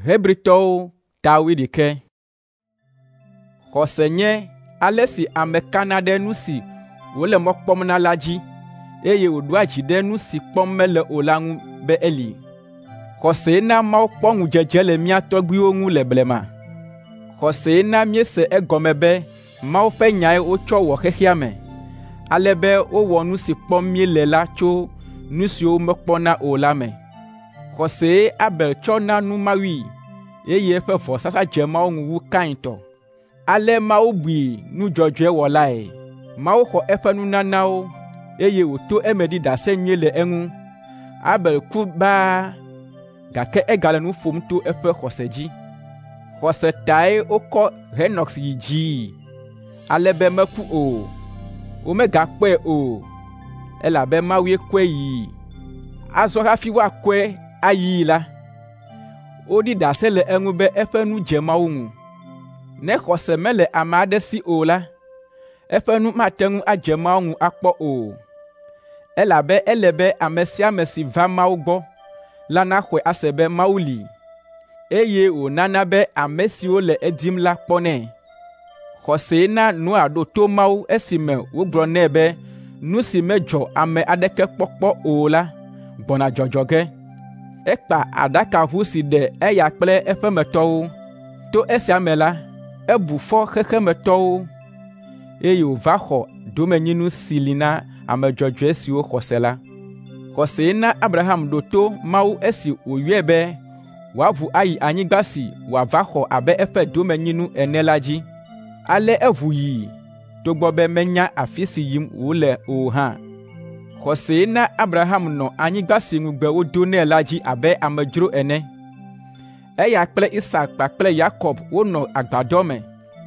Hebritɔwo Dawidike. Xɔse nye ale si ame kana ɖe nu si wòle mɔ kpɔm na la dzi, eye wòɖoa dzi ɖe nu si kpɔm mele o la ŋu be eli. Xɔse na Mawu kpɔ ŋudzedze le mía tɔgbuiwo ŋu le blema. Xɔse na míese egɔme be Mawu ƒe nyae wotsɔ wɔ xexea me, ale be wowɔ nu si kpɔm míele la tso nu siwo mekpɔna o la me. Xɔse Abel tsɔ na nu Mawui, eye eƒe vɔsasa dze Mawu ŋu wu Kain tɔ. Ale Mawu bui nu dzɔdzɔe wɔlae. Mawu xɔ eƒe nunanawo, eye wòto eme ɖi ɖase nyuie le eŋu. Abel ku baa, gake egale nu ƒom to eƒe xɔse dzi. Xɔse tae wokɔ Henok yi dzii, ale be meku o, womegakpɔe o, elabe Mawue kɔe yii. Azɔ hafi woakɔe ayii la, woɖi ɖase le eŋu be eƒe nu dze Mawu ŋu. Ne xɔse mele ame aɖe si o la, eƒe nu mate ŋu adze Mawu ŋu akpɔ o, elabe ele be ame sia ame si va Mawu gbɔ la naxɔe ase be Mawu li, eye wònana be ame siwo le edim la kpɔnɛ. Xɔse na Noa ɖo to Mawu esime wogblɔ nɛ be nu si medzɔ ame aɖeke kpɔkpɔ o la gbɔna dzɔdzɔ ge. Ekpa aɖakaʋu si ɖe eya kple eƒe metɔwo. To esia me la, ebu fɔ xexemetɔwo, eye wòva xɔ domenyinu si li na ame dzɔdzɔe siwo xɔse la. Xɔse na Abraham ɖo to Mawu esi wòyɔe be wòaʋu ayi anyigba si wòava xɔ abe eƒe domenyinu ene la dzi. Ale eʋu yii, togbɔ be menya afi si yim wòle o hã. Xɔse na Abraham nɔ anyigba si ŋugbe wodo nɛ la dzi abe amedzro ene. Eya kple Isak kpakple Yakob wonɔ agbadɔ me.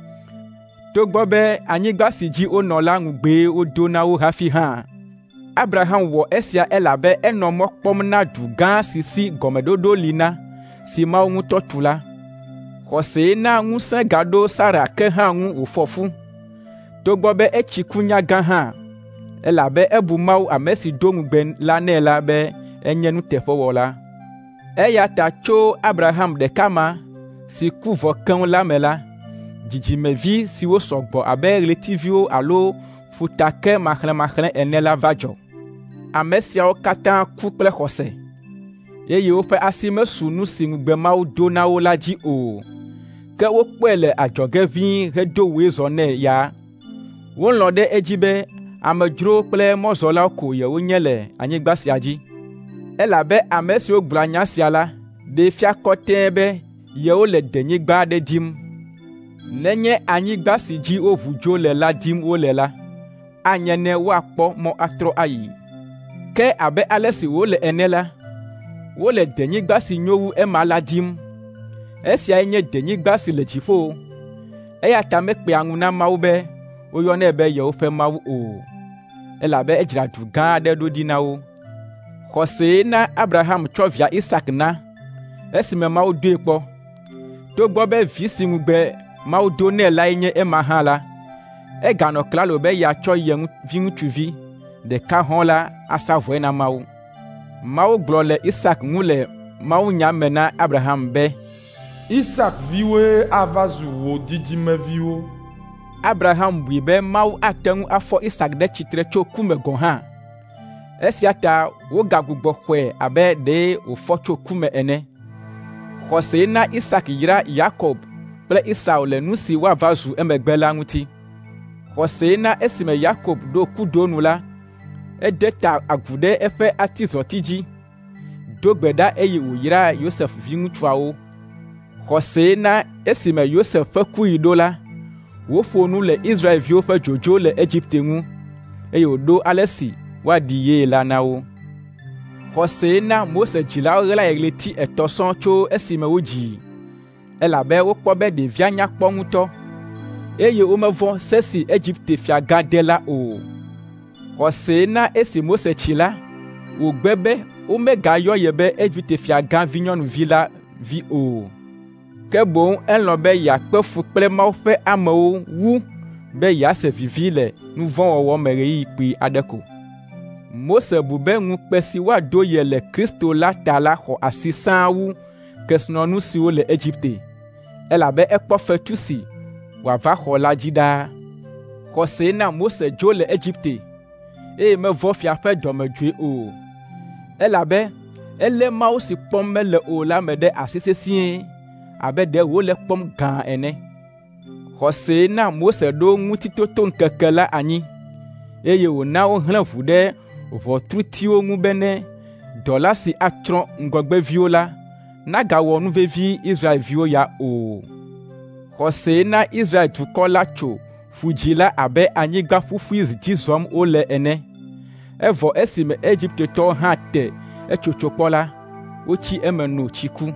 Togbɔ be anyigba si dzi wonɔ la ŋugbee wodo na wo hafi hã. Abraham wɔ esia elabe enɔ mɔ kpɔm na du gã si si gɔmeɖoɖo li na, si Mawu ŋutɔ tu la. Xɔse na ŋusẽ gaɖo Sara ke hã ŋu wòfɔ fu, togbɔ be etsi kunya gã hã, elabe ebu Mawu ame si do ŋugbe la nɛ la be enye nuteƒewɔla. Eya ta tso Abraham ɖeka ma, si ku vɔ keŋ la me la, dzidzimevi siwo sɔ gbɔ abe ɣletiviwo alo ƒutake maxlẽmaxlẽ ene la va dzɔ. Ame siawo katã ku kple xɔse, eye woƒe asi mesu nu si ŋugbe Mawu do na wo la dzi o, ke wokpɔe le adzɔge ʋĩi hedo woe zɔ nɛ ya. Wolɔ̃ ɖe edzi be amedzrowo kple mɔzɔlawo ko yewonye le anyigba sia dzi. Elabe ame siwo gblɔa nya sia la ɖe fia kɔtɛe be yewole denyigba aɖe dim. Nenye anyigba si dzi woʋu dzo le la dim wole la, anye ne woakpɔ mɔ atrɔ ayi. Ke abe ale si wole ene la, wole denyigba si nyo wu ema la dim. Esiae nye denyigba si le dziƒo, eya ta mekpea ŋu na Mawu be woyɔnɛ be yewoƒe Mawu o, elabe edzra du gã aɖe ɖo ɖi na wo. Xɔse na Abraham tsɔ via Isak na, esime Mawu doe kpɔ. Togbɔ be vi si ŋugbe Mawu do nɛ lae nye ema hã la, eganɔ klalo be yeatsɔ ye viŋutsuvi ɖeka hɔ̃ la asa vɔe na Mawu. Mawu gblɔ le Isak ŋu le mawunya me na Abraham be, Isak viwoe ava zu wò dzidzimeviwo. Abraham bui be Mawu ate ŋu afɔ Isak ɖe tsitre tso ku me gɔ̃ hã. Esia ta wogagbugbɔ xɔe abe ɖe wòfɔ tso ku me ene. Xɔse na Isak yra Yakob kple Esau le nu si woava zu emegbe la ŋuti. Xɔse na esime Yakob ɖo kudo nu la, ede ta agu ɖe eƒe atizɔti dzi, do gbe ɖa eye wòyra Yosef viŋutsuawo. Xɔse na esime Yosef ƒe kuɣi ɖo la, woƒo nu le Israelviwo ƒe dzodzo le Egipte ŋu, eye wòɖo ale si woaɖi ye la na wo. Xɔse na Mose dzilawo ɣlae ɣleti 3 sɔŋ tso esime wodzii, elabe wokpɔ be ɖevia nya kpɔ ŋutɔ, eye womevɔ̃ se si Egipte fia gã de la o. Xɔse na esi Mose tsi la, wògbe be womegayɔ ye be Egipte fia gã vinyɔnuvi la vi o, ke boŋ elɔ̃ be yeakpe fu kple Mawu ƒe amewo wu be yease vivi le nu vɔ̃ wɔwɔ me ɣeyiɣi kpui aɖe ko. Mose bu be ŋukpe si woaɖo ye le Kristo la ta la xɔ asi sãa wu kesinɔnu siwo le Egipte, elabe ekpɔ fetu si wòava xɔ la dzi ɖaa. Xɔse na Mose dzo le Egipte, eye mevɔ fia ƒe dɔmedzoe o, elabe elé Mawu si kpɔm mele o la me ɖe asi sesĩe, abe ɖe wòle kpɔm gã ene. Xɔse na Mose ɖo ŋutitotoŋkeke la anyi, eye wòna wohlẽ ʋu ɖe ʋɔtrutiwo ŋu bene dɔla si atsrɔ̃ ŋgɔgbeviwo la nagawɔ nuvevi Israelviwo ya o. Xɔse na Israel dukɔ la tso ƒu dzi la abe anyigba ƒuƒui dzi zɔm wole ene. Evɔ esime Egiptetɔwo hã te etsotso kpɔ la, wotsi eme no tsi ku.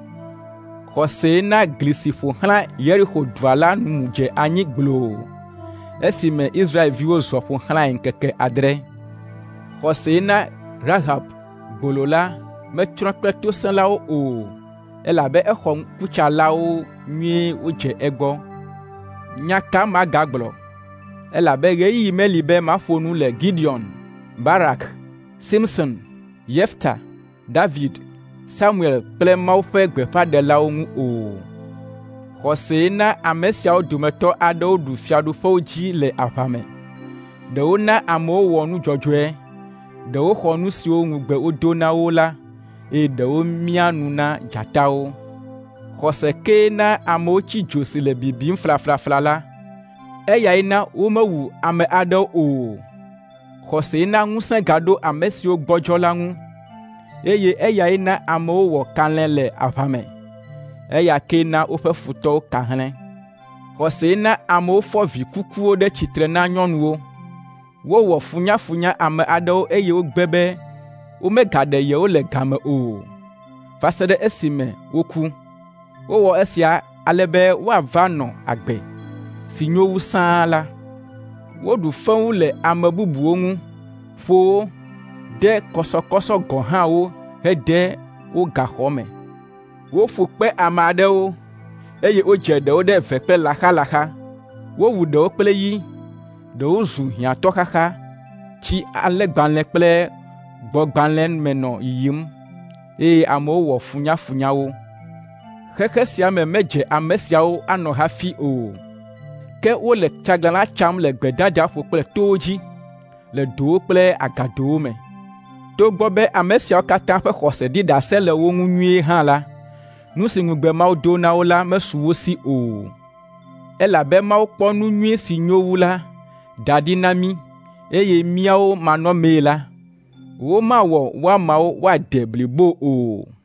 Xɔse na gli si ƒo xlã Yeriko dua la nu dze anyi gbloo, esime Israelviwo zɔ ƒo xlãe ŋkeke 7. Xɔse na Rahab gbolo la metrɔ kple tosẽlawo o, elabe exɔ ŋkutsalawo nyuie wodze egbɔ. Nya ka magagblɔ? Elabe ɣeyiɣi meli be maƒo nu le Gideon, Barak, Simson, Yefta, David, Samuel kple Mawu ƒe gbeƒãɖelawo ŋu o. Xɔse na ame siawo dometɔ aɖewo ɖu fiaɖuƒewo dzi le aʋa me. Ɖewo na amewo wɔ nu dzɔdzɔe, ɖewo xɔ nu siwo ŋugbe wodo na wo la, eye ɖewo mia nu na dzatawo. Xɔse ke na amewo tsi dzo si le bibim flaflafla la, eyae na womewu ame aɖewo o. Xɔse na ŋusẽ gaɖo ame siwo gbɔdzɔ la ŋu, eye eyae na amewo wɔ kalẽ le aʋa me, eya ke na woƒe futɔwo ka hlẽ. Xɔse na amewo fɔ vi kukuwo ɖe tsitre na nyɔnuwo. Wowɔ funyafunya ame aɖewo eye wogbe be womegaɖe yewo le game o, va se ɖe esime woku. Wowɔ esia ale be woava nɔ agbe si nyo wu sãa la. Woɖu fewu le ame bubuwo ŋu, ƒo wo, de kɔsɔkɔsɔ gɔ̃ hã wo hede wo gaxɔ me. Woƒu kpe ame aɖewo, eye wodze ɖewo ɖe ve kple laxalaxa. Wowu ɖewo kple yi, ɖewo zu hiãtɔxaxa, tsi alẽgbalẽ kple gbɔgbalẽ me nɔ yiyim, eye amewo wɔ funyafunyawo. Xexe sia me medze ame siawo anɔ hafi o, ke wole tsaglãla tsam le gbedadaƒo kple towo dzi, le dowo kple agadowo me. Togbɔ be ame siawo katã ƒe xɔse ɖi ɖase le wo ŋu nyuie hã la, nu si ŋugbe Mawu do na wo la mesu wo si o. Elabe Mawu kpɔ nu nyui si nyo wu la da ɖi na mí, eye míawo manɔmee la, womawɔ woamawo woade blibo o.